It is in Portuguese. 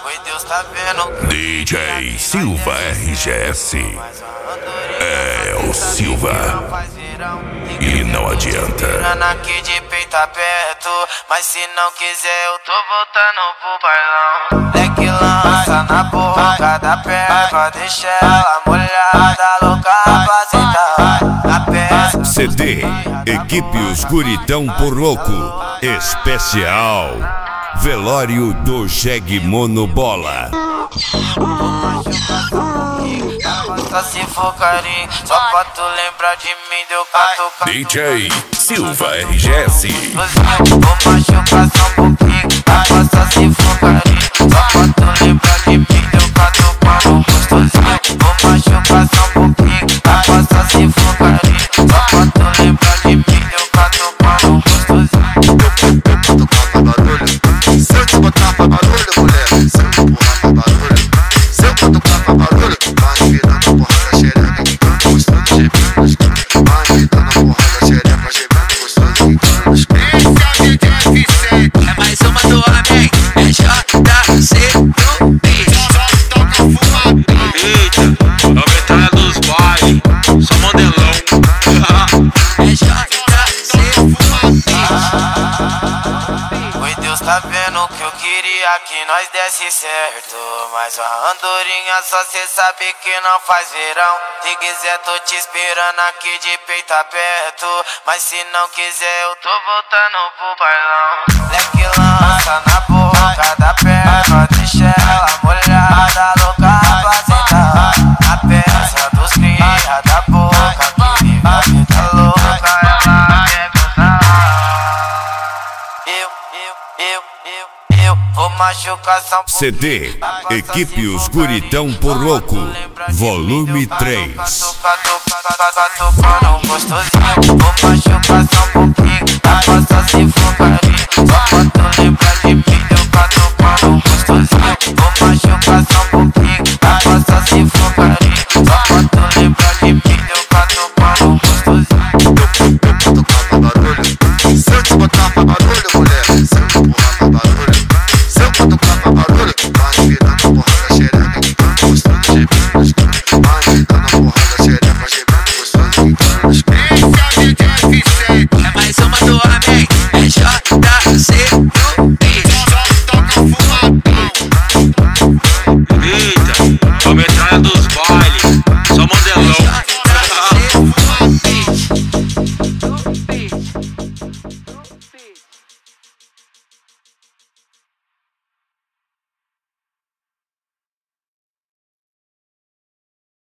Deus tá vendo. DJ Silva RGS. É o Silva. E não adianta. Aqui de peito aberto, mas se não quiser eu tô voltando pro bailão. Leque lança na boca da perna, deixa ela molhada, louca pra sentar na peça. CD Equipe Os Guritão por Louco Especial Velório do Jeg Monobola. Só se for carinho, só pra tu lembrar de mim, deu catuca. DJ Silva RGS. Vou machucar só um pouquinho, só se for carinho, só pra tu lembrar de mim, deu catuca no gostosinho. Vou machucar só um pouquinho, só se for carinho, só pra tu lembrar de mim, deu catuca no gostosinho. Se eu te botar pra barulho, mulher, se eu te empurrar pra barulho, se eu botar pra barulho, vai me dando porra da xereca, que canta gostoso, gemendo nos cantos. Vai me dando porra da xereca, gemendo gostoso, que canta nos cantos. Esse é o DJ F7, é mais uma do homem, é JC no beat. Só toca fumadinho. Eita, aumentar dos bailes, só modelão. É JC no Deus tá vendo que eu queria que nós desse certo, mas a andorinha só cê sabe que não faz verão. Se quiser tô te esperando aqui de peito aberto, mas se não quiser eu tô voltando pro bailão. Leque lança na boca da perna, deixa ela molhada, louca pra sentar na peça dos cria da boca, que vive a vida louca, ela quer gozar. Eu vou machucar só um CD Equipe Os Guritão por Louco Volume 3. Tocando gostosinho, vou machucar só um pouquinho, só se for carinho, só pra tu